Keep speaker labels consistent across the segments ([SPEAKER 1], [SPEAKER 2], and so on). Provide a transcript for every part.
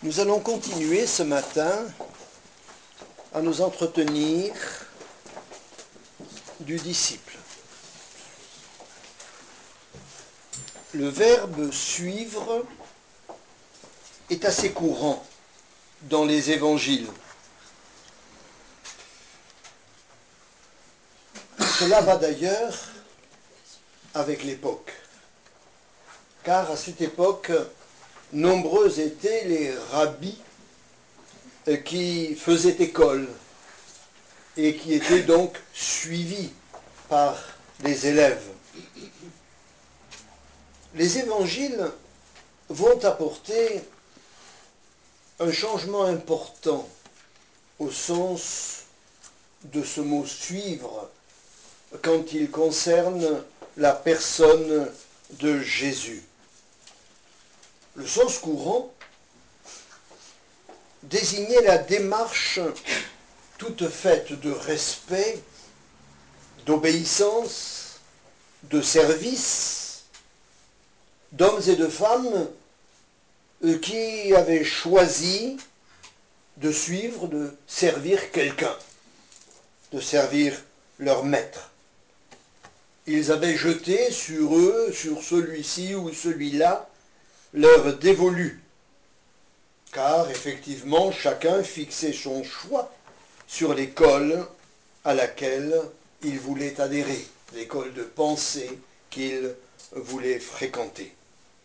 [SPEAKER 1] Nous allons continuer ce matin à nous entretenir du disciple. Le verbe suivre est assez courant dans les évangiles. Cela va d'ailleurs avec l'époque, car à cette époque, nombreux étaient les rabbis qui faisaient école et qui étaient donc suivis par les élèves. Les évangiles vont apporter un changement important au sens de ce mot suivre quand il concerne la personne de Jésus. Le sens courant désignait la démarche toute faite de respect, d'obéissance, de service, d'hommes et de femmes qui avaient choisi de suivre, de servir quelqu'un, de servir leur maître. Ils avaient jeté sur eux, sur celui-ci ou celui-là, leur dévolu, car effectivement chacun fixait son choix sur l'école à laquelle il voulait adhérer, l'école de pensée qu'il voulait fréquenter.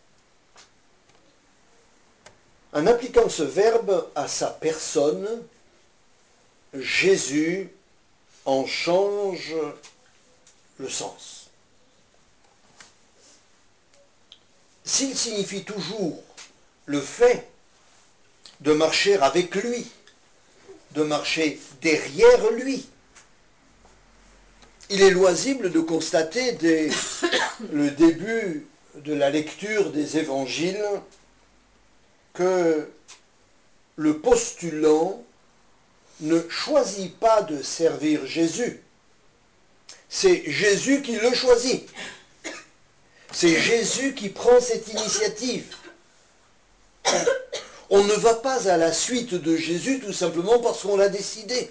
[SPEAKER 1] En appliquant ce verbe à sa personne, Jésus en change le sens. S'il signifie toujours le fait de marcher avec lui, de marcher derrière lui, il est loisible de constater dès le début de la lecture des évangiles que le postulant ne choisit pas de servir Jésus. C'est Jésus qui le choisit. C'est Jésus qui prend cette initiative. On ne va pas à la suite de Jésus tout simplement parce qu'on l'a décidé.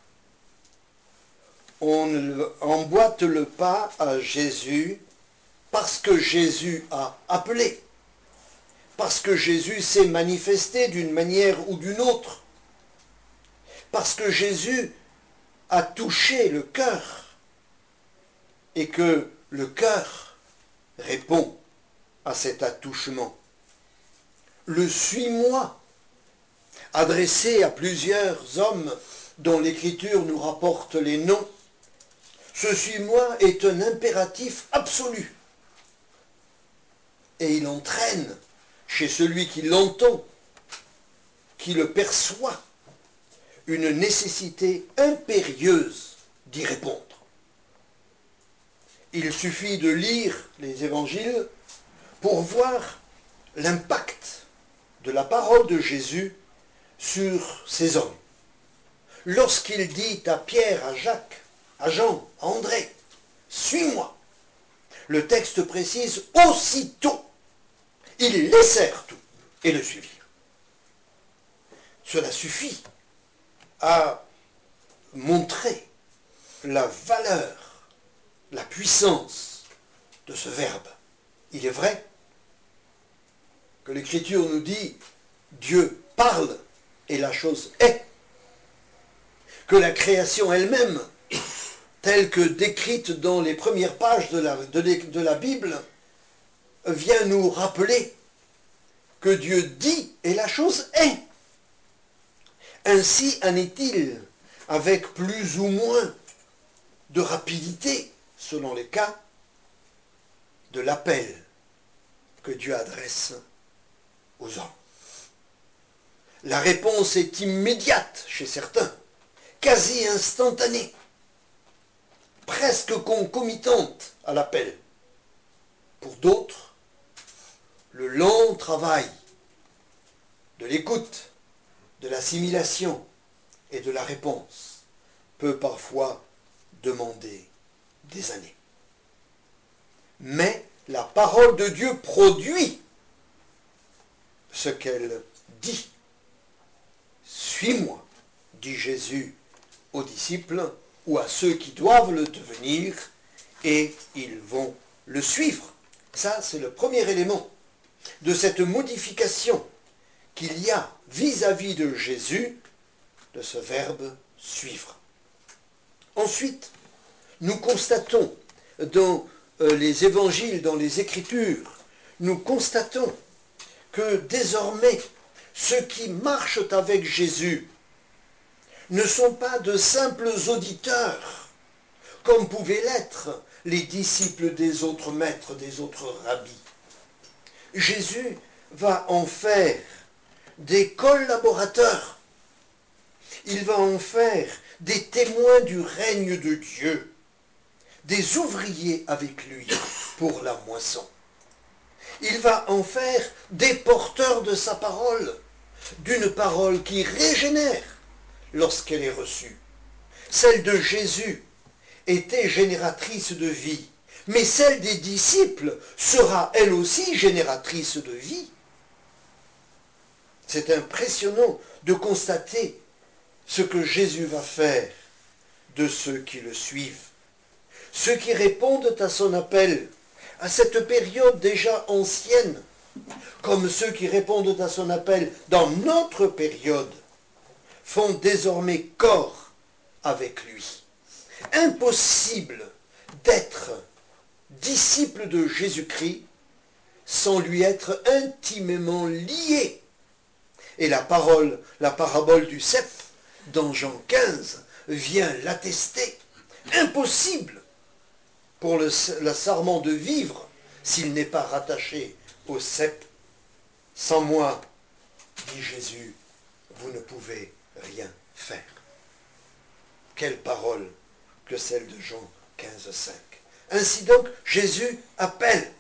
[SPEAKER 1] On emboîte le pas à Jésus parce que Jésus a appelé, parce que Jésus s'est manifesté d'une manière ou d'une autre, parce que Jésus a touché le cœur et que le cœur répond à cet attouchement. Le suis-moi, adressé à plusieurs hommes dont l'Écriture nous rapporte les noms, ce suis-moi est un impératif absolu. Et il entraîne chez celui qui l'entend, qui le perçoit, une nécessité impérieuse d'y répondre. Il suffit de lire les évangiles pour voir l'impact de la parole de Jésus sur ces hommes. Lorsqu'il dit à Pierre, à Jacques, à Jean, à André, « Suis-moi », le texte précise aussitôt, ils laissèrent tout et le suivirent. Cela suffit à montrer la valeur, la puissance de ce verbe. Il est vrai que l'Écriture nous dit Dieu parle et la chose est. Que la création elle-même, telle que décrite dans les premières pages de la Bible, vient nous rappeler que Dieu dit et la chose est. Ainsi en est-il avec plus ou moins de rapidité, selon les cas, de l'appel que Dieu adresse aux hommes. La réponse est immédiate chez certains, quasi instantanée, presque concomitante à l'appel. Pour d'autres, le long travail de l'écoute, de l'assimilation et de la réponse peut parfois demander des années. Mais la parole de Dieu produit ce qu'elle dit suis-moi, dit Jésus aux disciples ou à ceux qui doivent le devenir, et ils vont le suivre. Ça, c'est le premier élément de cette modification qu'il y a vis-à-vis de Jésus, de ce verbe suivre. Ensuite, nous constatons dans les évangiles, dans les Écritures, nous constatons que désormais, ceux qui marchent avec Jésus ne sont pas de simples auditeurs, comme pouvaient l'être les disciples des autres maîtres, des autres rabbis. Jésus va en faire des collaborateurs. Il va en faire des témoins du règne de Dieu, des ouvriers avec lui pour la moisson. Il va en faire des porteurs de sa parole, d'une parole qui régénère lorsqu'elle est reçue. Celle de Jésus était génératrice de vie, mais celle des disciples sera elle aussi génératrice de vie. C'est impressionnant de constater ce que Jésus va faire de ceux qui le suivent. Ceux qui répondent à son appel, à cette période déjà ancienne, comme ceux qui répondent à son appel dans notre période, font désormais corps avec lui. Impossible d'être disciple de Jésus-Christ sans lui être intimement lié. Et la parabole du cep dans Jean 15 vient l'attester. Impossible pour le sarment de vivre s'il n'est pas rattaché au cep. Sans moi, dit Jésus, vous ne pouvez rien faire. Quelle parole que celle de Jean 15, 5. Ainsi donc, Jésus appelle.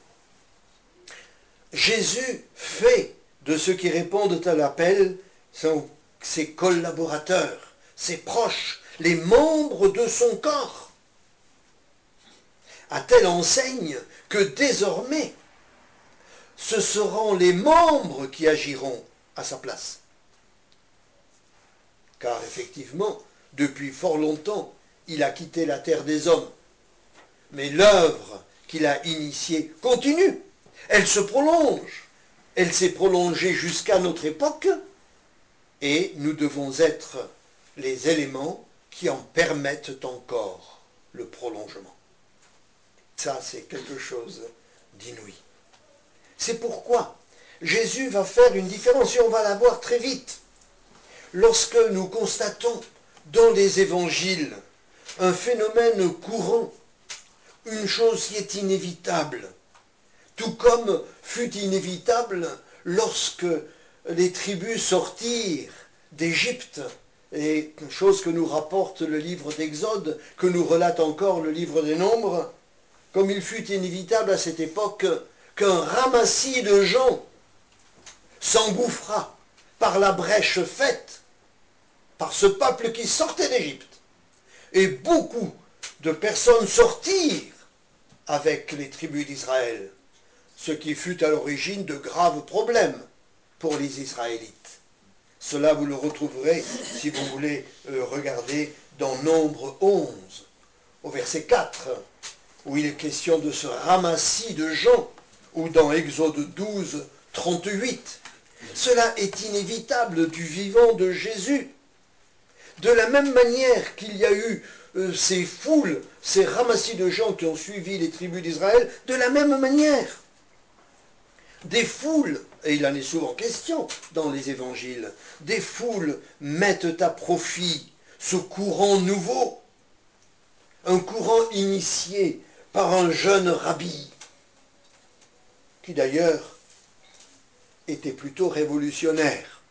[SPEAKER 1] Jésus fait de ceux qui répondent à l'appel ses collaborateurs, ses proches, les membres de son corps. À telle enseigne que désormais, ce seront les membres qui agiront à sa place. Car effectivement, depuis fort longtemps, il a quitté la terre des hommes. Mais l'œuvre qu'il a initiée continue. Elle se prolonge. Elle s'est prolongée jusqu'à notre époque. Et nous devons être les éléments qui en permettent encore le prolongement. Ça, c'est quelque chose d'inouï. C'est pourquoi Jésus va faire une différence, et on va la voir très vite. Lorsque nous constatons dans les évangiles un phénomène courant, une chose qui est inévitable, tout comme fut inévitable lorsque les tribus sortirent d'Égypte, et chose que nous rapporte le livre d'Exode, que nous relate encore le livre des Nombres, comme il fut inévitable à cette époque qu'un ramassis de gens s'engouffra par la brèche faite par ce peuple qui sortait d'Égypte. Et beaucoup de personnes sortirent avec les tribus d'Israël, ce qui fut à l'origine de graves problèmes pour les Israélites. Cela, vous le retrouverez, si vous voulez regarder, dans Nombre 11, au verset 4, où il est question de ce ramassis de gens, ou dans Exode 12, 38. Cela est inévitable du vivant de Jésus. De la même manière qu'il y a eu ces foules, ces ramassis de gens qui ont suivi les tribus d'Israël, de la même manière, des foules, et il en est souvent question dans les évangiles, des foules mettent à profit ce courant nouveau, un courant initié par un jeune rabbi, qui d'ailleurs était plutôt révolutionnaire,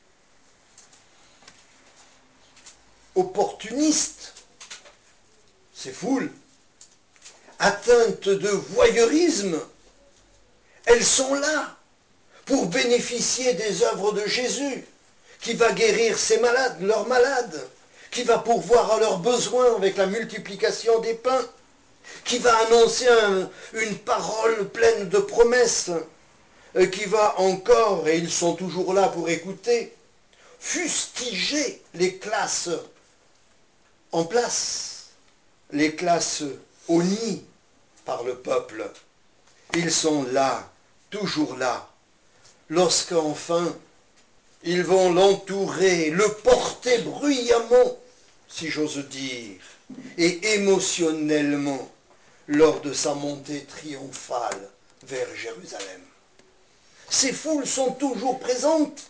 [SPEAKER 1] opportuniste, ces foules, atteintes de voyeurisme, elles sont là pour bénéficier des œuvres de Jésus, qui va guérir ces malades, leurs malades, qui va pourvoir à leurs besoins avec la multiplication des pains, qui va annoncer une parole pleine de promesses, qui va encore, et ils sont toujours là pour écouter, fustiger les classes en place, les classes honnies par le peuple. Ils sont là, toujours là, lorsqu'enfin ils vont l'entourer, le porter bruyamment, si j'ose dire, et émotionnellement lors de sa montée triomphale vers Jérusalem. Ces foules sont toujours présentes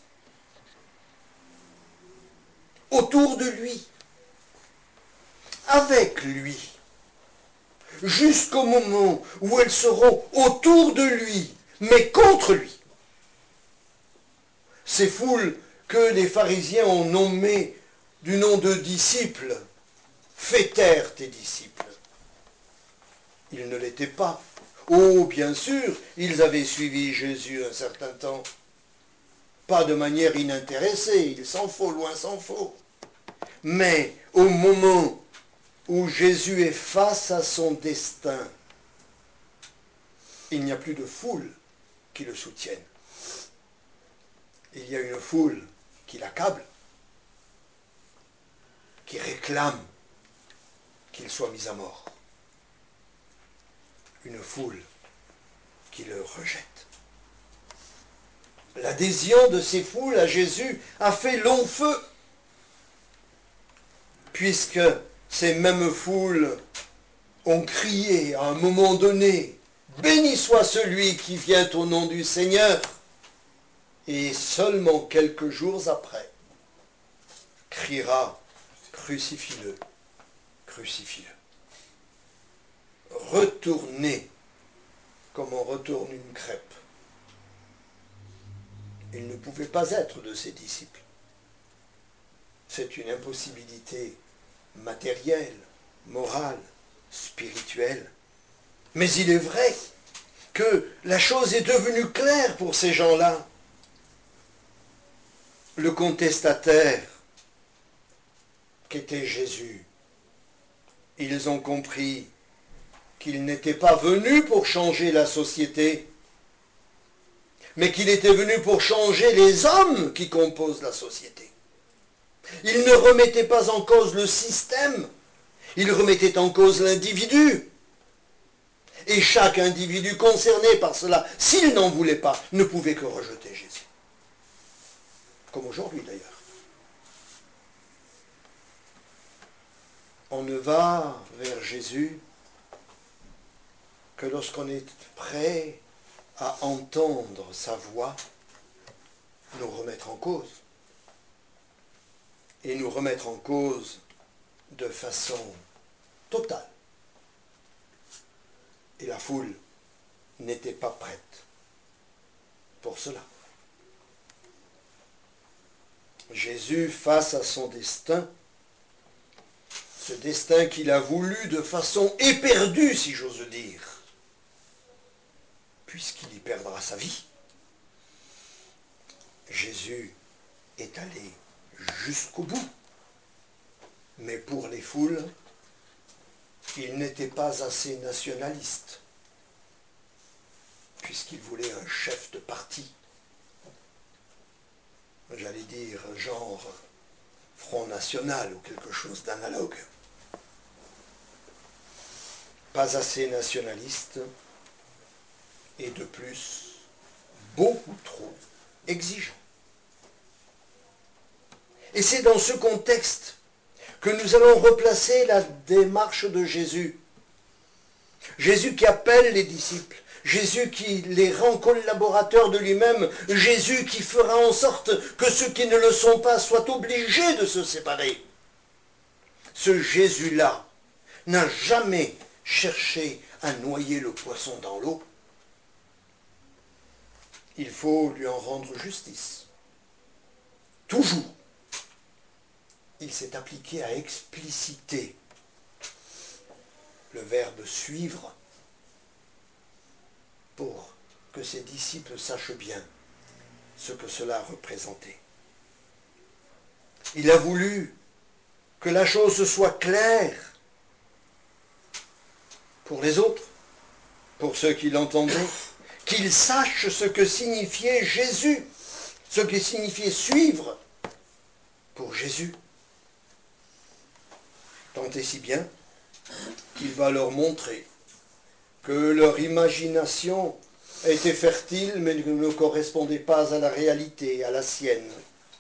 [SPEAKER 1] autour de lui, avec lui, jusqu'au moment où elles seront autour de lui, mais contre lui. Ces foules que les pharisiens ont nommées du nom de disciples, fais taire tes disciples. Ils ne l'étaient pas. Oh, bien sûr, ils avaient suivi Jésus un certain temps. Pas de manière inintéressée, il s'en faut, loin s'en faut. Mais au moment où Jésus est face à son destin, il n'y a plus de foule qui le soutienne. Il y a une foule qui l'accable, qui réclame qu'il soit mis à mort. Une foule qui le rejette. L'adhésion de ces foules à Jésus a fait long feu, puisque ces mêmes foules ont crié à un moment donné, « Béni soit celui qui vient au nom du Seigneur !» Et seulement quelques jours après, criera, « Crucifie-le, crucifie-le !» Retournez comme on retourne une crêpe. Il ne pouvait pas être de ses disciples. C'est une impossibilité matérielle, morale, spirituelle. Mais il est vrai que la chose est devenue claire pour ces gens-là. Le contestataire qu'était Jésus, ils ont compris qu'il n'était pas venu pour changer la société, mais qu'il était venu pour changer les hommes qui composent la société. Il ne remettait pas en cause le système, il remettait en cause l'individu. Et chaque individu concerné par cela, s'il n'en voulait pas, ne pouvait que rejeter Jésus. Comme aujourd'hui d'ailleurs. On ne va vers Jésus que lorsqu'on est prêt à entendre sa voix nous remettre en cause. Et nous remettre en cause de façon totale. Et la foule n'était pas prête pour cela. Jésus, face à son destin, ce destin qu'il a voulu de façon éperdue, si j'ose dire, puisqu'il y perdra sa vie, Jésus est allé jusqu'au bout. Mais pour les foules, il n'était pas assez nationaliste, puisqu'il voulait un chef de parti. J'allais dire genre Front National ou quelque chose d'analogue. Pas assez nationaliste et de plus beaucoup trop exigeant. Et c'est dans ce contexte que nous allons replacer la démarche de Jésus. Jésus qui appelle les disciples, Jésus qui les rend collaborateurs de lui-même, Jésus qui fera en sorte que ceux qui ne le sont pas soient obligés de se séparer. Ce Jésus-là n'a jamais cherché à noyer le poisson dans l'eau. Il faut lui en rendre justice. Toujours. Il s'est appliqué à expliciter le verbe suivre pour que ses disciples sachent bien ce que cela représentait. Il a voulu que la chose soit claire pour les autres, pour ceux qui l'entendaient, qu'ils sachent ce que signifiait Jésus, ce que signifiait suivre. pour Jésus. Tant et si bien qu'il va leur montrer que leur imagination était fertile, mais ne correspondait pas à la réalité, à la sienne.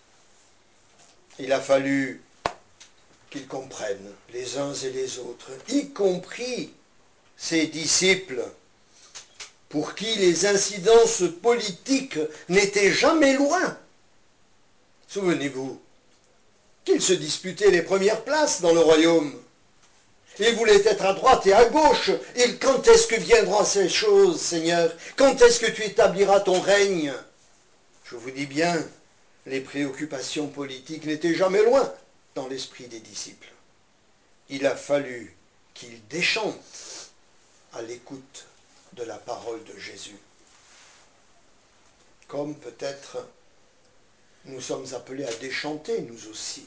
[SPEAKER 1] Il a fallu qu'ils comprennent les uns et les autres, y compris ses disciples, pour qui les incidences politiques n'étaient jamais loin. Souvenez-vous qu'ils se disputaient les premières places dans le royaume. Ils voulaient être à droite et à gauche. Et quand est-ce que viendront ces choses, Seigneur? Quand est-ce que tu établiras ton règne? Je vous dis bien, les préoccupations politiques n'étaient jamais loin dans l'esprit des disciples. Il a fallu qu'ils déchantent à l'écoute de la parole de Jésus. Comme peut-être nous sommes appelés à déchanter nous aussi,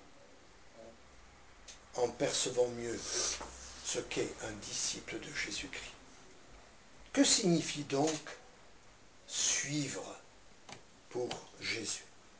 [SPEAKER 1] en percevant mieux ce qu'est un disciple de Jésus-Christ. Que signifie donc suivre pour Jésus?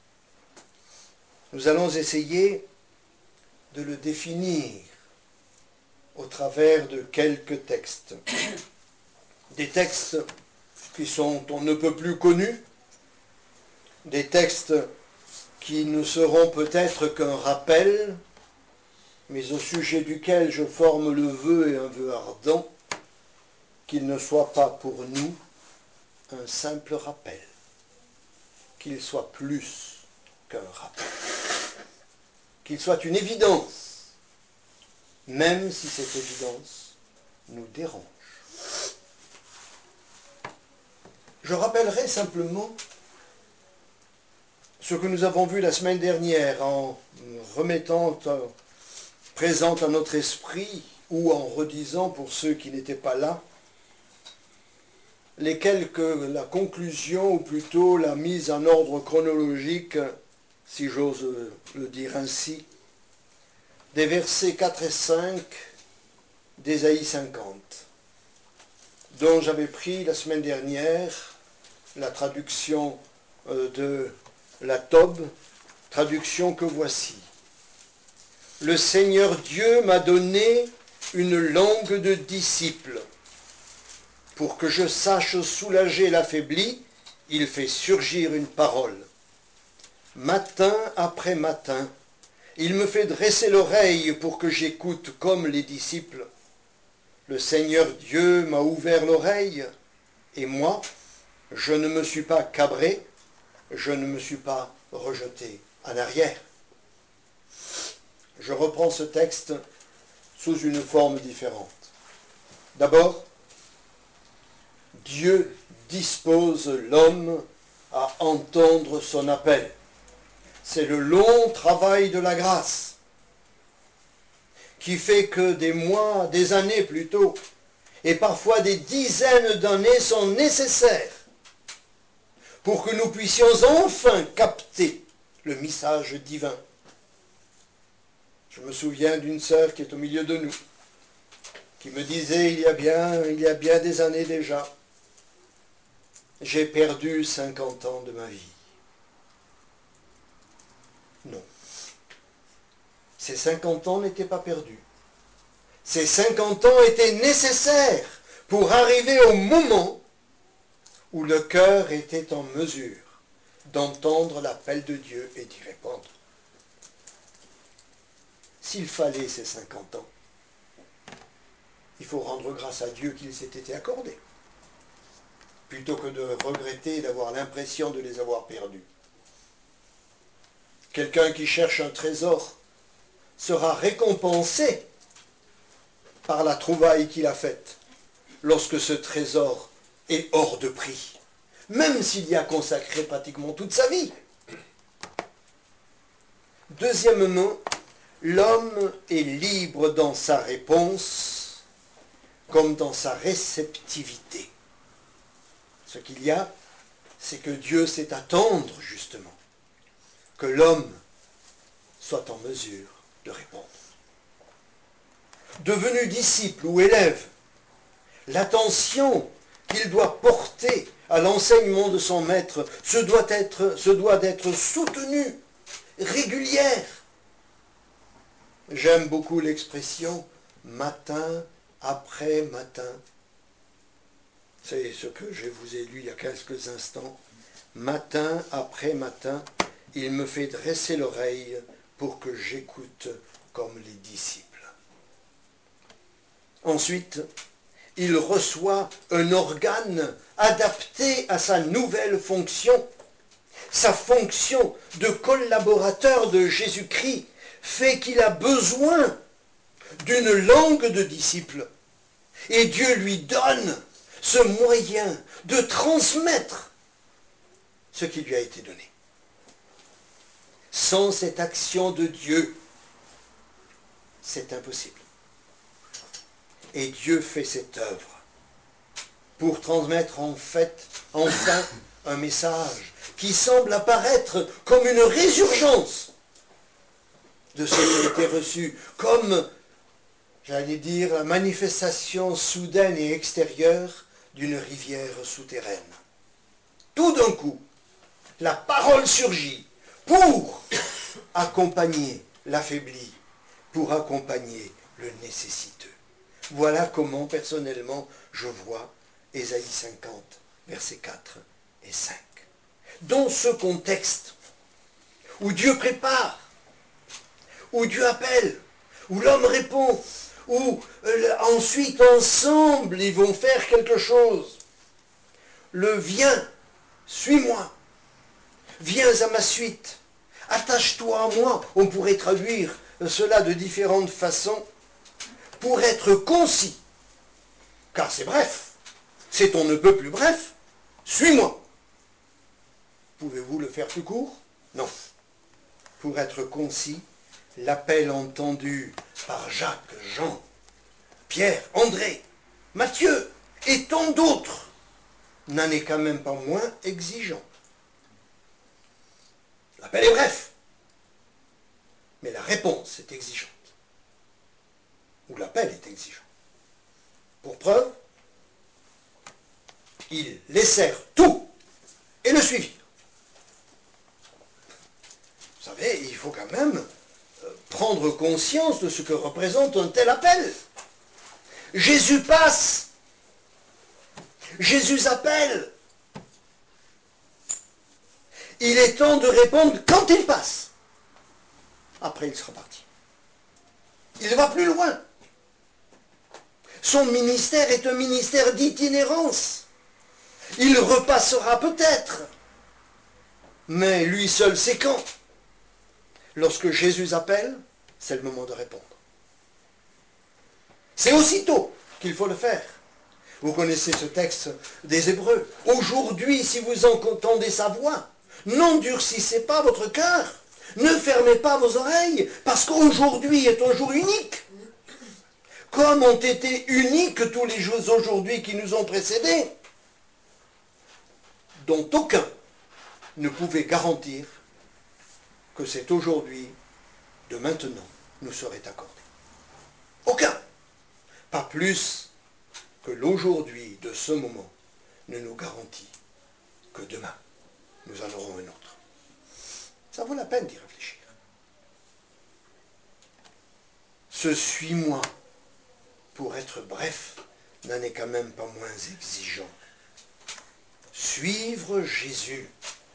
[SPEAKER 1] Nous allons essayer de le définir au travers de quelques textes. Des textes qui sont on ne peut plus connus, des textes qui ne seront peut-être qu'un rappel, mais au sujet duquel je forme le vœu et un vœu ardent, qu'il ne soit pas pour nous un simple rappel, qu'il soit plus qu'un rappel, qu'il soit une évidence, même si cette évidence nous dérange. Je rappellerai simplement ce que nous avons vu la semaine dernière en remettant présent à notre esprit ou en redisant pour ceux qui n'étaient pas là la conclusion ou plutôt la mise en ordre chronologique, si j'ose le dire ainsi, des versets 4 et 5 d'Ésaïe 50, dont j'avais pris la semaine dernière la traduction de la Tob, traduction que voici. Le Seigneur Dieu m'a donné une langue de disciple. Pour que je sache soulager l'affaibli, il fait surgir une parole. Matin après matin, il me fait dresser l'oreille pour que j'écoute comme les disciples. Le Seigneur Dieu m'a ouvert l'oreille, et moi, je ne me suis pas cabré, je ne me suis pas rejeté en arrière. Je reprends ce texte sous une forme différente. D'abord, Dieu dispose l'homme à entendre son appel. C'est le long travail de la grâce qui fait que des mois, des années plutôt, et parfois des dizaines d'années sont nécessaires pour que nous puissions enfin capter le message divin. Je me souviens d'une sœur qui est au milieu de nous, qui me disait il y a bien des années déjà, j'ai perdu 50 ans de ma vie. Non. Ces 50 ans n'étaient pas perdus. Ces 50 ans étaient nécessaires pour arriver au moment où le cœur était en mesure d'entendre l'appel de Dieu et d'y répondre. S'il fallait ces 50 ans, il faut rendre grâce à Dieu qu'il s'est été accordé, plutôt que de regretter d'avoir l'impression de les avoir perdus. Quelqu'un qui cherche un trésor sera récompensé par la trouvaille qu'il a faite lorsque ce trésor est hors de prix, même s'il y a consacré pratiquement toute sa vie. Deuxièmement, l'homme est libre dans sa réponse comme dans sa réceptivité. Ce qu'il y a, c'est que Dieu sait attendre justement que l'homme soit en mesure de répondre. Devenu disciple ou élève, l'attention qu'il doit porter à l'enseignement de son maître se doit d'être soutenue régulière. J'aime beaucoup l'expression matin après matin. C'est ce que je vous ai lu il y a quelques instants. Matin après matin, il me fait dresser l'oreille pour que j'écoute comme les disciples. Ensuite, il reçoit un organe adapté à sa nouvelle fonction. Sa fonction de collaborateur de Jésus-Christ fait qu'il a besoin d'une langue de disciple. Et Dieu lui donne ce moyen de transmettre ce qui lui a été donné. Sans cette action de Dieu, c'est impossible. Et Dieu fait cette œuvre pour transmettre enfin un message qui semble apparaître comme une résurgence de ce qui a été reçu, comme, j'allais dire, la manifestation soudaine et extérieure d'une rivière souterraine. Tout d'un coup, la parole surgit pour accompagner l'affaibli, pour accompagner le nécessiteux. Voilà comment, personnellement, je vois Ésaïe 50, versets 4 et 5. Dans ce contexte, où Dieu prépare, où Dieu appelle, où l'homme répond, où ensuite, ensemble, ils vont faire quelque chose. Le viens, suis-moi, viens à ma suite, attache-toi à moi. On pourrait traduire cela de différentes façons pour être concis, car c'est bref, c'est on ne peut plus bref, suis-moi. Pouvez-vous le faire plus court? Non. Pour être concis, l'appel entendu par Jacques, Jean, Pierre, André, Matthieu et tant d'autres n'en est quand même pas moins exigeant. L'appel est bref, mais la réponse est exigeante. Ou l'appel est exigeant. Pour preuve, ils laissèrent tout et le suivirent. Vous savez, il faut quand même prendre conscience de ce que représente un tel appel. Jésus passe. Jésus appelle. Il est temps de répondre quand il passe. Après, il sera parti. Il va plus loin. Son ministère est un ministère d'itinérance. Il repassera peut-être. Mais lui seul sait quand. Lorsque Jésus appelle, c'est le moment de répondre. C'est aussitôt qu'il faut le faire. Vous connaissez ce texte des Hébreux. Aujourd'hui, si vous entendez sa voix, n'endurcissez pas votre cœur. Ne fermez pas vos oreilles, parce qu'aujourd'hui est un jour unique. Comme ont été uniques tous les jours aujourd'hui qui nous ont précédés, dont aucun ne pouvait garantir que cet aujourd'hui, de maintenant, nous serait accordé. Aucun. Pas plus que l'aujourd'hui de ce moment ne nous garantit que demain, nous en aurons un autre. Ça vaut la peine d'y réfléchir. Ce suis-moi, pour être bref, n'en est quand même pas moins exigeant. Suivre Jésus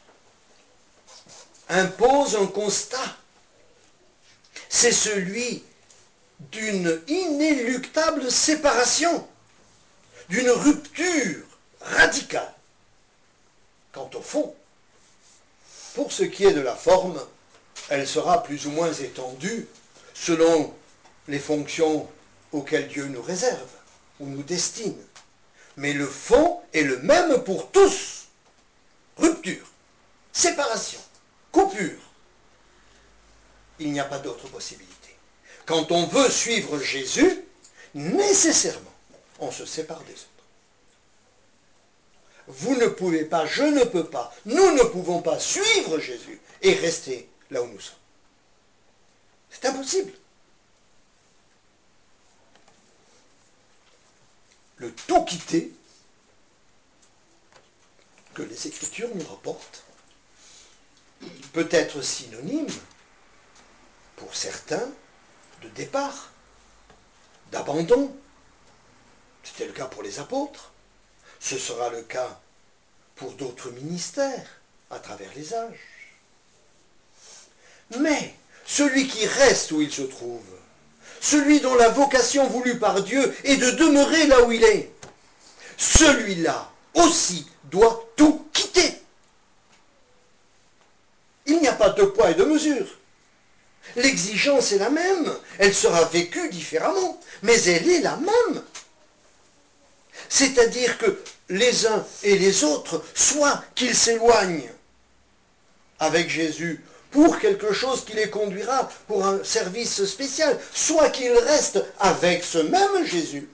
[SPEAKER 1] impose un constat. C'est celui d'une inéluctable séparation, d'une rupture radicale. Quant au fond, pour ce qui est de la forme, elle sera plus ou moins étendue selon les fonctions auxquelles Dieu nous réserve ou nous destine. Mais le fond est le même pour tous. Rupture, séparation, coupure. Il n'y a pas d'autre possibilité. Quand on veut suivre Jésus, nécessairement, on se sépare des autres. Vous ne pouvez pas, je ne peux pas, nous ne pouvons pas suivre Jésus et rester là où nous sommes. C'est impossible. Le tout quitter que les Écritures nous rapportent peut être synonyme, pour certains, de départ, d'abandon. C'était le cas pour les apôtres. Ce sera le cas pour d'autres ministères à travers les âges. Mais celui qui reste où il se trouve, celui dont la vocation voulue par Dieu est de demeurer là où il est, celui-là aussi doit tout quitter. Il n'y a pas de poids et de mesure. L'exigence est la même, elle sera vécue différemment, mais elle est la même. C'est-à-dire que les uns et les autres, soit qu'ils s'éloignent avec Jésus pour quelque chose qui les conduira pour un service spécial, soit qu'ils restent avec ce même Jésus.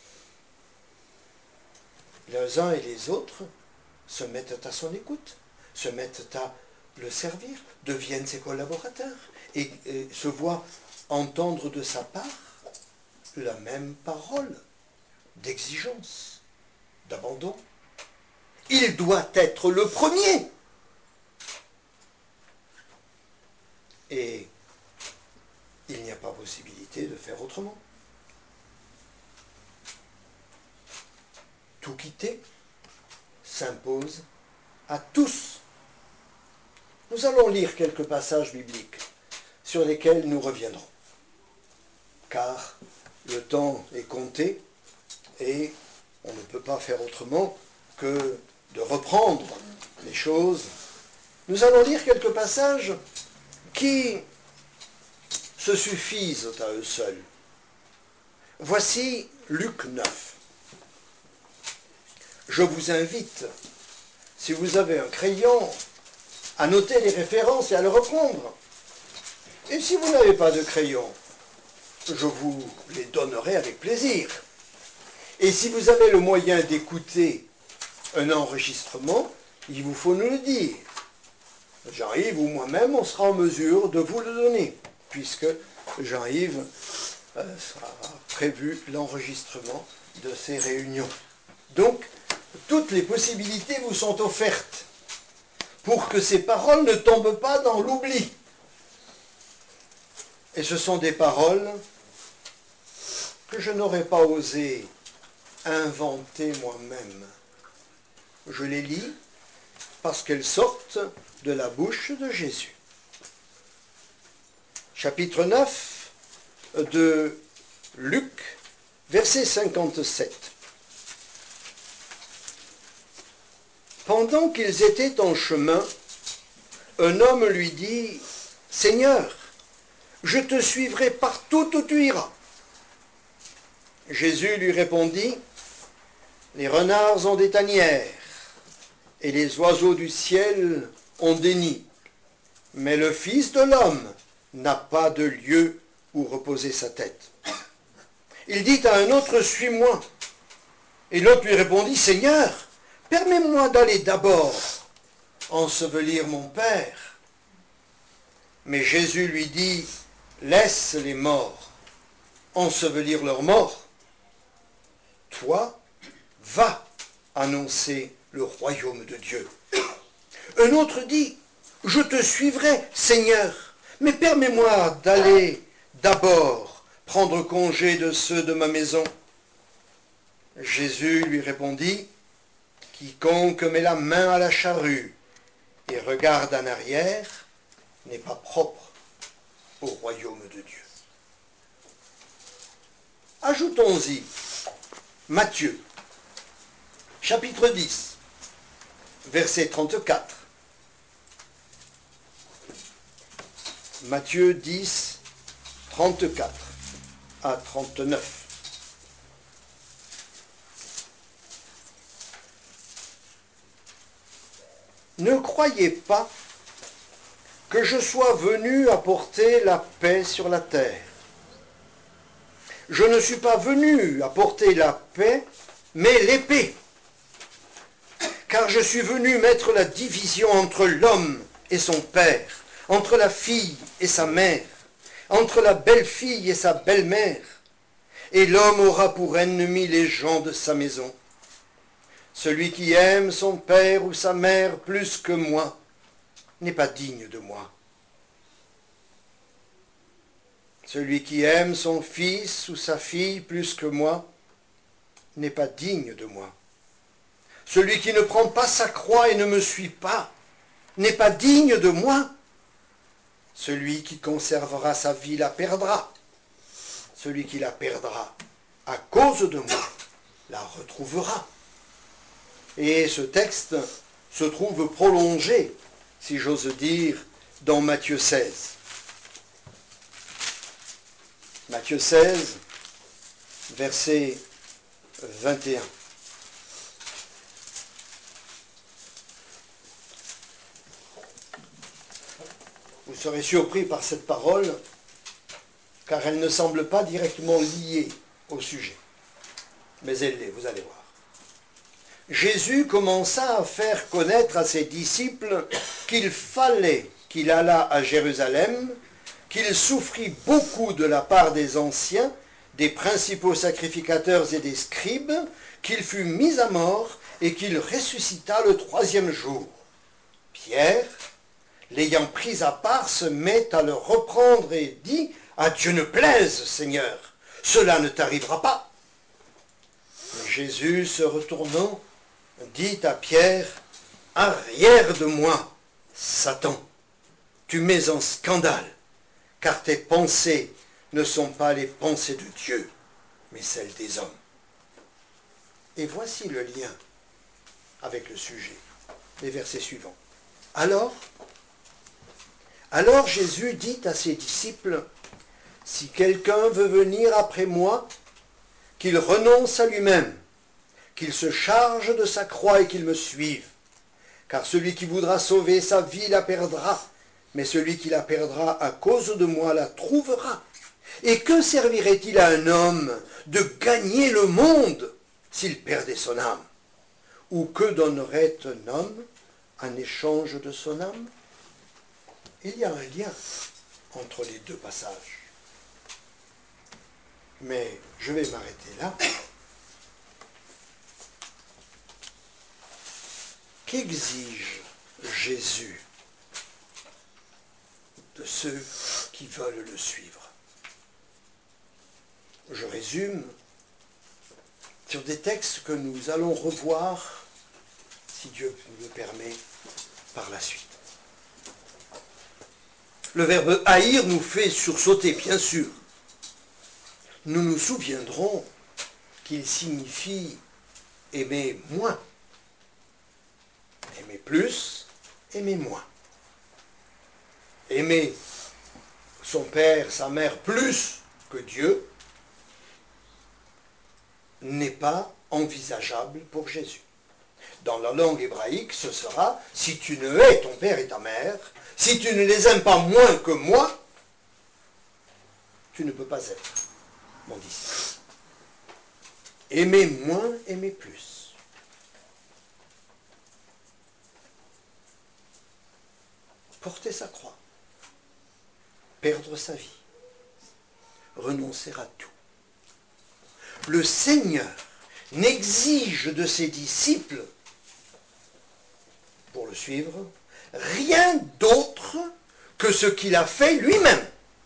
[SPEAKER 1] Les uns et les autres se mettent à son écoute, se mettent à le servir, deviennent ses collaborateurs et se voient entendre de sa part la même parole d'exigence, d'abandon. Il doit être le premier. Et il n'y a pas possibilité de faire autrement. Tout quitter s'impose à tous. Nous allons lire quelques passages bibliques sur lesquels nous reviendrons, car le temps est compté et on ne peut pas faire autrement que de reprendre les choses. Nous allons lire quelques passages qui se suffisent à eux seuls. Voici Luc 9. Je vous invite, si vous avez un crayon, à noter les références et à le reprendre. Et si vous n'avez pas de crayon, je vous les donnerai avec plaisir. Et si vous avez le moyen d'écouter un enregistrement, il vous faut nous le dire. Jean-Yves ou moi-même, on sera en mesure de vous le donner, puisque Jean-Yves a prévu l'enregistrement de ces réunions. Donc, toutes les possibilités vous sont offertes pour que ces paroles ne tombent pas dans l'oubli. Et ce sont des paroles que je n'aurais pas osé inventer moi-même. Je les lis parce qu'elles sortent de la bouche de Jésus. Chapitre 9 de Luc, verset 57. Pendant qu'ils étaient en chemin, un homme lui dit, « Seigneur, je te suivrai partout où tu iras. » Jésus lui répondit, « Les renards ont des tanières, et les oiseaux du ciel ont des nids, mais le Fils de l'homme n'a pas de lieu où reposer sa tête. » Il dit à un autre, « Suis-moi. » Et l'autre lui répondit, « Seigneur, permets-moi d'aller d'abord ensevelir mon Père. » Mais Jésus lui dit, « Laisse les morts ensevelir leurs morts. Toi, va annoncer le royaume de Dieu. » Un autre dit, « Je te suivrai, Seigneur, mais permets-moi d'aller d'abord prendre congé de ceux de ma maison. » Jésus lui répondit, « Quiconque met la main à la charrue et regarde en arrière n'est pas propre au royaume de Dieu. » Ajoutons-y Matthieu, chapitre 10, verset 34. Matthieu 10, 34 à 39. Ne croyez pas que je sois venu apporter la paix sur la terre. Je ne suis pas venu apporter la paix, mais l'épée. Car je suis venu mettre la division entre l'homme et son père, entre la fille et sa mère, entre la belle-fille et sa belle-mère. Et l'homme aura pour ennemi les gens de sa maison. Celui qui aime son père ou sa mère plus que moi n'est pas digne de moi. Celui qui aime son fils ou sa fille plus que moi n'est pas digne de moi. Celui qui ne prend pas sa croix et ne me suit pas n'est pas digne de moi. Celui qui conservera sa vie la perdra. Celui qui la perdra à cause de moi la retrouvera. Et ce texte se trouve prolongé, si j'ose dire, dans Matthieu 16. Matthieu 16, verset 21. Vous serez surpris par cette parole, car elle ne semble pas directement liée au sujet. Mais elle l'est, vous allez voir. Jésus commença à faire connaître à ses disciples qu'il fallait qu'il allât à Jérusalem, qu'il souffrit beaucoup de la part des anciens, des principaux sacrificateurs et des scribes, qu'il fut mis à mort et qu'il ressuscita le 3e jour. Pierre, l'ayant pris à part, se met à le reprendre et dit « À Dieu ne plaise, Seigneur, cela ne t'arrivera pas. » Mais Jésus, se retournant, dit à Pierre « Arrière de moi, Satan, tu mets en scandale, car tes pensées ne sont pas les pensées de Dieu, mais celles des hommes. » Et voici le lien avec le sujet, les versets suivants. Alors Jésus dit à ses disciples, « Si quelqu'un veut venir après moi, qu'il renonce à lui-même, qu'il se charge de sa croix et qu'il me suive. Car celui qui voudra sauver sa vie la perdra, mais celui qui la perdra à cause de moi la trouvera. Et que servirait-il à un homme de gagner le monde s'il perdait son âme? Ou que donnerait un homme en échange de son âme? » Il y a un lien entre les deux passages. Mais je vais m'arrêter là. Qu'exige Jésus de ceux qui veulent le suivre? Je résume sur des textes que nous allons revoir, si Dieu nous le permet, par la suite. Le verbe haïr nous fait sursauter, bien sûr. Nous nous souviendrons qu'il signifie aimer moins. Aimer plus, aimer moins. Aimer son père, sa mère plus que Dieu n'est pas envisageable pour Jésus. Dans la langue hébraïque, ce sera « si tu ne hais ton père et ta mère, si tu ne les aimes pas moins que moi, tu ne peux pas être mon disciple. » Aimer moins, aimer plus. Porter sa croix, perdre sa vie, renoncer à tout. Le Seigneur n'exige de ses disciples, pour le suivre, rien d'autre que ce qu'il a fait lui-même.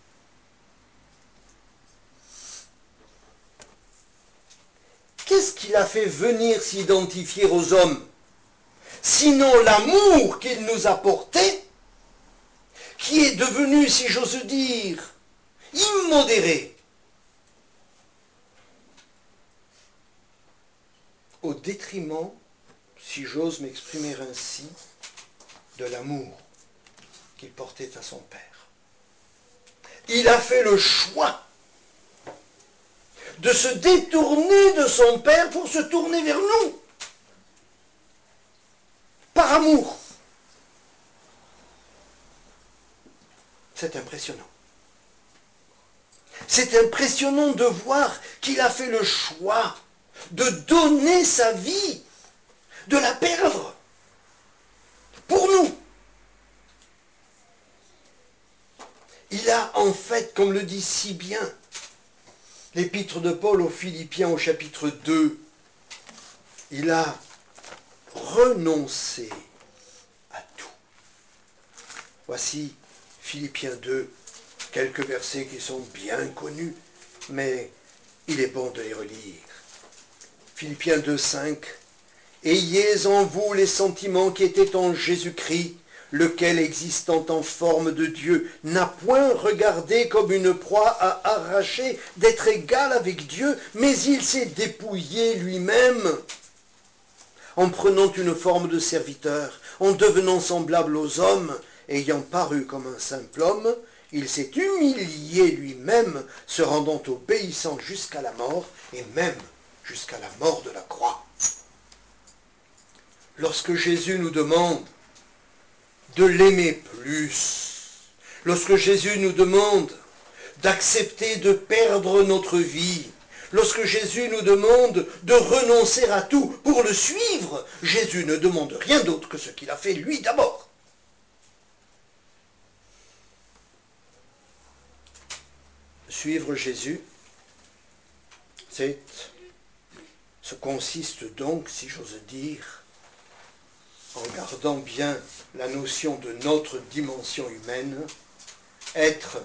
[SPEAKER 1] Qu'est-ce qu'il a fait venir s'identifier aux hommes? Sinon l'amour qu'il nous a porté, qui est devenu, si j'ose dire, immodéré, au détriment, si j'ose m'exprimer ainsi, de l'amour qu'il portait à son Père. Il a fait le choix de se détourner de son Père pour se tourner vers nous, par amour. C'est impressionnant. C'est impressionnant de voir qu'il a fait le choix de donner sa vie, de la perdre, pour nous. Il a en fait, comme le dit si bien l'épître de Paul aux Philippiens au chapitre 2, il a renoncé à tout Voici Philippiens 2, quelques versets qui sont bien connus, mais il est bon de les relire. Philippiens 2, 5. Ayez en vous les sentiments qui étaient en Jésus-Christ, lequel, existant en forme de Dieu, n'a point regardé comme une proie à arracher d'être égal avec Dieu, mais il s'est dépouillé lui-même, en prenant une forme de serviteur, en devenant semblable aux hommes, ayant paru comme un simple homme, il s'est humilié lui-même, se rendant obéissant jusqu'à la mort, et même jusqu'à la mort de la croix. Lorsque Jésus nous demande de l'aimer plus, lorsque Jésus nous demande d'accepter de perdre notre vie, lorsque Jésus nous demande de renoncer à tout pour le suivre, Jésus ne demande rien d'autre que ce qu'il a fait lui d'abord. Suivre Jésus, ce consiste donc, si j'ose dire, en gardant bien la notion de notre dimension humaine, être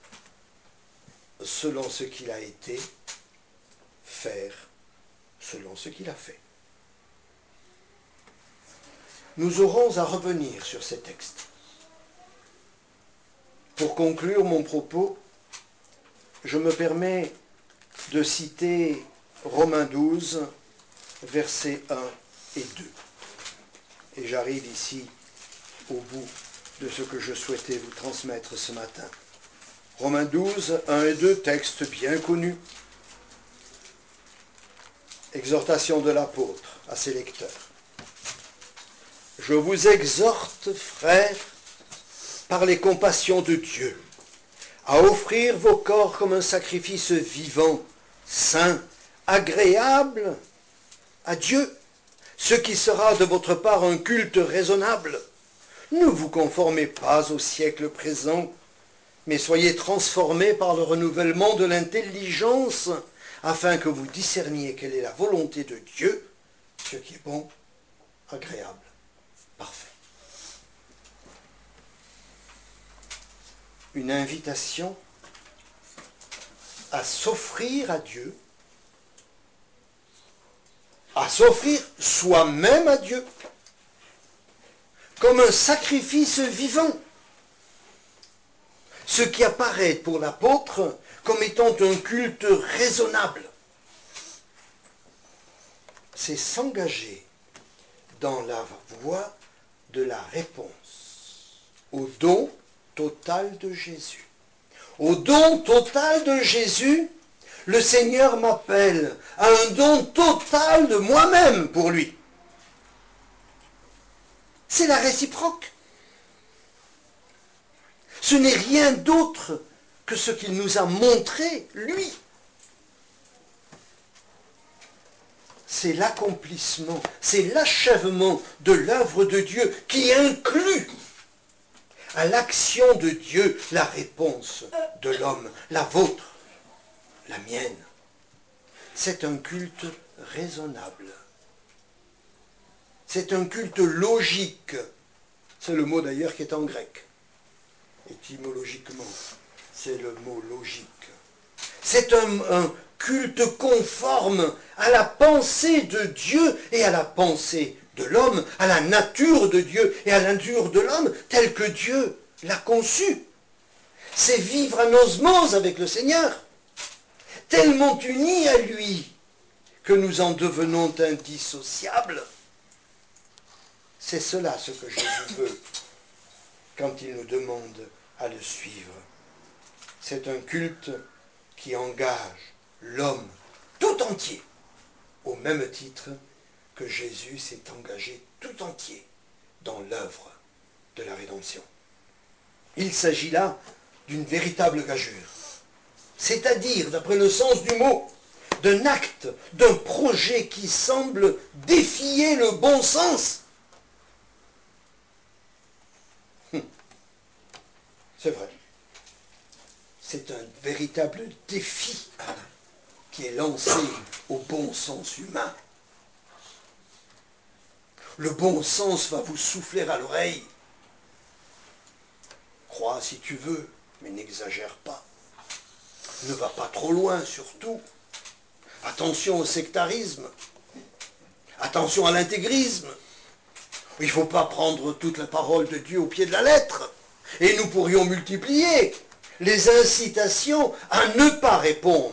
[SPEAKER 1] selon ce qu'il a été, faire selon ce qu'il a fait. Nous aurons à revenir sur ces textes. Pour conclure mon propos, je me permets de citer Romains 12, versets 1 et 2. Et j'arrive ici au bout de ce que je souhaitais vous transmettre ce matin. Romains 12, 1 et 2, texte bien connu. Exhortation de l'apôtre à ses lecteurs. Je vous exhorte, frères, par les compassions de Dieu, à offrir vos corps comme un sacrifice vivant, saint, agréable à Dieu, ce qui sera de votre part un culte raisonnable. Ne vous conformez pas au siècle présent, mais soyez transformés par le renouvellement de l'intelligence, afin que vous discerniez quelle est la volonté de Dieu, ce qui est bon, agréable, parfait. Une invitation à s'offrir à Dieu, à s'offrir soi-même à Dieu, comme un sacrifice vivant. Ce qui apparaît pour l'apôtre comme étant un culte raisonnable. C'est s'engager dans la voie de la réponse au don total de Jésus. Au don total de Jésus, le Seigneur m'appelle à un don total de moi-même pour lui. C'est la réciproque. Ce n'est rien d'autre que ce qu'il nous a montré, lui. C'est l'accomplissement, c'est l'achèvement de l'œuvre de Dieu qui inclut à l'action de Dieu la réponse de l'homme, la vôtre, la mienne. C'est un culte raisonnable. C'est un culte logique. C'est le mot d'ailleurs qui est en grec. Étymologiquement, c'est le mot logique. C'est un culte conforme à la pensée de Dieu et à la pensée de l'homme, à la nature de Dieu et à la nature de l'homme, telle que Dieu l'a conçue. C'est vivre en osmose avec le Seigneur, tellement unis à lui que nous en devenons indissociables. C'est cela ce que Jésus veut quand il nous demande à le suivre. C'est un culte qui engage l'homme tout entier, au même titre que Jésus s'est engagé tout entier dans l'œuvre de la rédemption. Il s'agit là d'une véritable gageure, c'est-à-dire, d'après le sens du mot, d'un acte, d'un projet qui semble défier le bon sens. C'est vrai. C'est un véritable défi qui est lancé au bon sens humain. Le bon sens va vous souffler à l'oreille. Crois si tu veux, mais n'exagère pas. Ne va pas trop loin surtout. Attention au sectarisme. Attention à l'intégrisme. Il ne faut pas prendre toute la parole de Dieu au pied de la lettre. Et nous pourrions multiplier les incitations à ne pas répondre.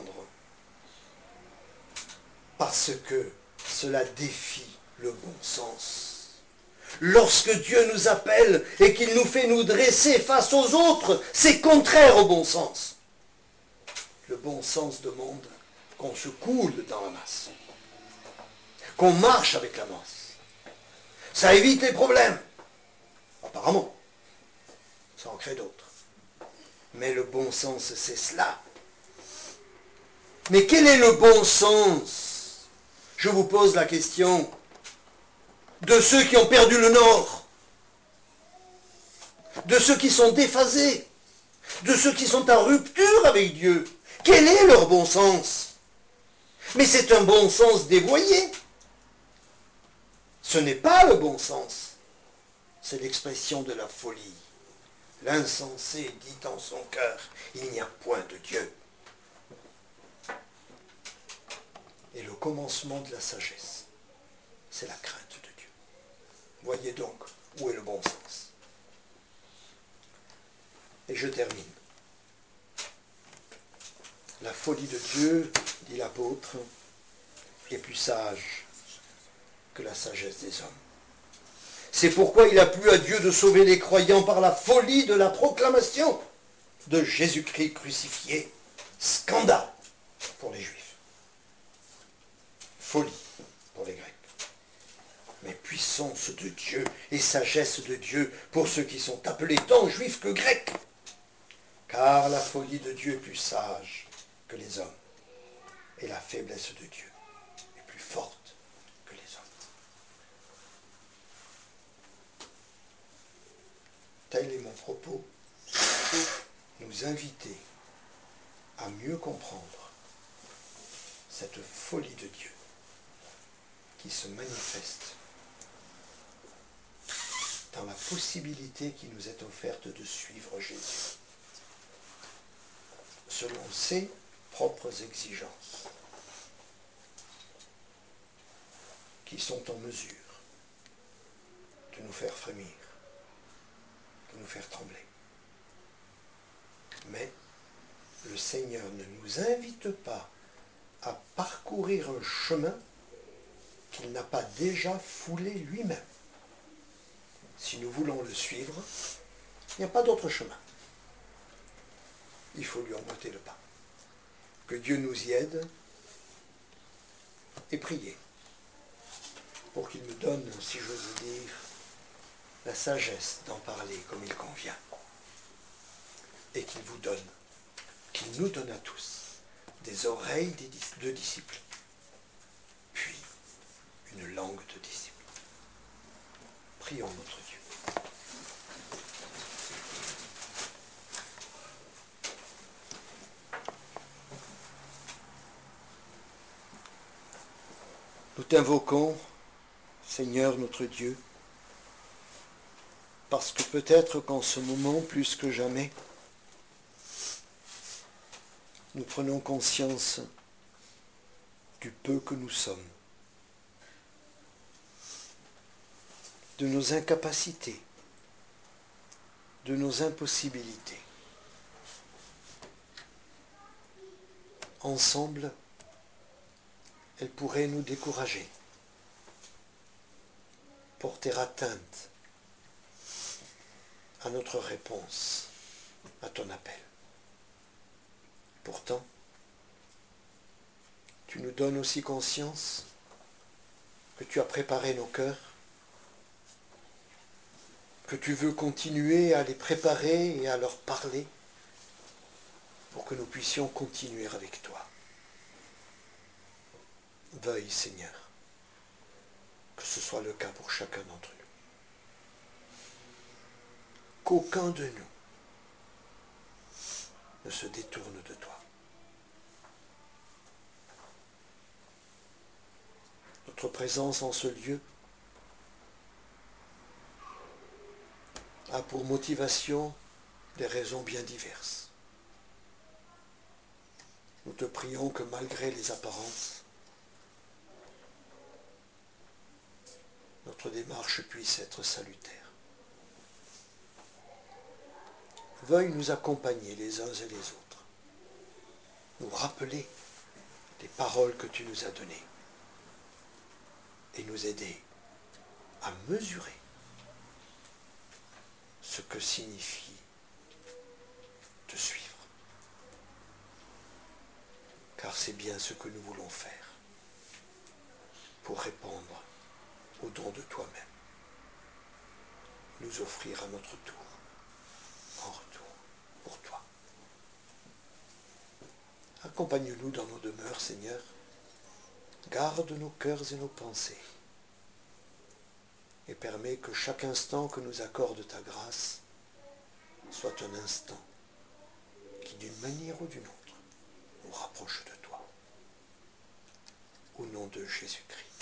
[SPEAKER 1] Parce que cela défie le bon sens. Lorsque Dieu nous appelle et qu'il nous fait nous dresser face aux autres, c'est contraire au bon sens. Le bon sens demande qu'on se coule dans la masse, qu'on marche avec la masse. Ça évite les problèmes. Apparemment, ça en crée d'autres. Mais le bon sens, c'est cela. Mais quel est le bon sens? Je vous pose la question de ceux qui ont perdu le nord, de ceux qui sont déphasés, de ceux qui sont en rupture avec Dieu. Quel est leur bon sens? Mais c'est un bon sens dévoyé. Ce n'est pas le bon sens. C'est l'expression de la folie. L'insensé dit en son cœur, il n'y a point de Dieu. Et le commencement de la sagesse, c'est la crainte de Dieu. Voyez donc où est le bon sens. Et je termine. La folie de Dieu, dit l'apôtre, est plus sage que la sagesse des hommes. C'est pourquoi il a plu à Dieu de sauver les croyants par la folie de la proclamation de Jésus-Christ crucifié. Scandale pour les Juifs. Folie pour les Grecs. Mais puissance de Dieu et sagesse de Dieu pour ceux qui sont appelés tant Juifs que Grecs. Car la folie de Dieu est plus sage que les hommes. Et la faiblesse de Dieu est plus forte que les hommes. Tel est mon propos, nous inviter à mieux comprendre cette folie de Dieu qui se manifeste dans la possibilité qui nous est offerte de suivre Jésus selon ses propres exigences qui sont en mesure de nous faire frémir, de nous faire trembler. Mais le Seigneur ne nous invite pas à parcourir un chemin qu'il n'a pas déjà foulé lui-même. Si nous voulons le suivre, il n'y a pas d'autre chemin. Il faut lui emboîter le pas. Que Dieu nous y aide et prier pour qu'il me donne, si j'ose dire, la sagesse d'en parler comme il convient. Et qu'il vous donne, qu'il nous donne à tous des oreilles de disciples, puis une langue de disciples. Prions notre Dieu. Nous t'invoquons, Seigneur notre Dieu, parce que peut-être qu'en ce moment, plus que jamais, nous prenons conscience du peu que nous sommes, de nos incapacités, de nos impossibilités. Ensemble, elles pourraient nous décourager, porter atteinte à notre réponse à ton appel. Pourtant, tu nous donnes aussi conscience que tu as préparé nos cœurs, que tu veux continuer à les préparer et à leur parler pour que nous puissions continuer avec toi. Veuille, Seigneur, que ce soit le cas pour chacun d'entre nous. Qu'aucun de nous ne se détourne de toi. Notre présence en ce lieu a pour motivation des raisons bien diverses. Nous te prions que malgré les apparences, notre démarche puisse être salutaire. Veuille nous accompagner les uns et les autres, nous rappeler les paroles que tu nous as données et nous aider à mesurer ce que signifie te suivre. Car c'est bien ce que nous voulons faire pour répondre au don de toi-même, nous offrir à notre tour, en retour, pour toi. Accompagne-nous dans nos demeures, Seigneur. Garde nos cœurs et nos pensées et permets que chaque instant que nous accorde ta grâce soit un instant qui, d'une manière ou d'une autre, nous rapproche de toi. Au nom de Jésus-Christ.